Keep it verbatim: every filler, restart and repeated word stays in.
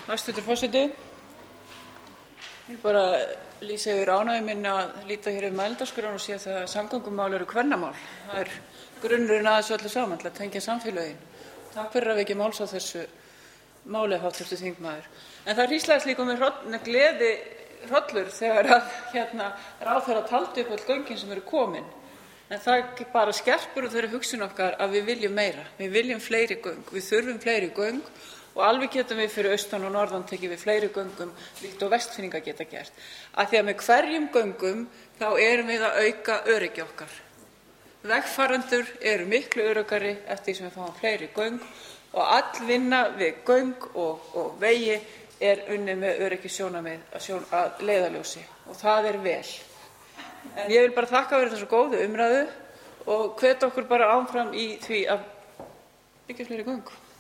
Hæstvirtur forseti. Ég vil bara lýsa yfir ánægju minni að líta hér yfir mælendaskrá og sé það að samgöngumál eru kvennamál. Það er grunnurinn að þessu öllu saman til að tengja samfélögin. Takk fyrir að vekja máls á þessu máli, háttvirtur þingmaður. En það hríslaðist líka með hrollu, gleði hrollur þegar að hérna ráðherra taldi upp öll göngin sem eru komin. En það bara skerpur þeirri hugsun okkar að við viljum meira. Við viljum fleiri göng. Við þurfum fleiri göng og alveg getum við fyrir austan og norðan tekið við fleiri göngum líkt og Vestfirðingar geta gert. Af því að með hverjum göngum þá erum við að auka öryggi okkar. Vegfarendur eru miklu öruggari eftir því sem við fáum fleiri göng og all vinna við göng og, og vegi er unnið með öryggissjónarmið að, sjón, að leiðarljósi og það er vel. En ég vil bara þakka fyrir þessu góðu umræðu og hvet okkur bara áfram í því að byggja fleiri göng.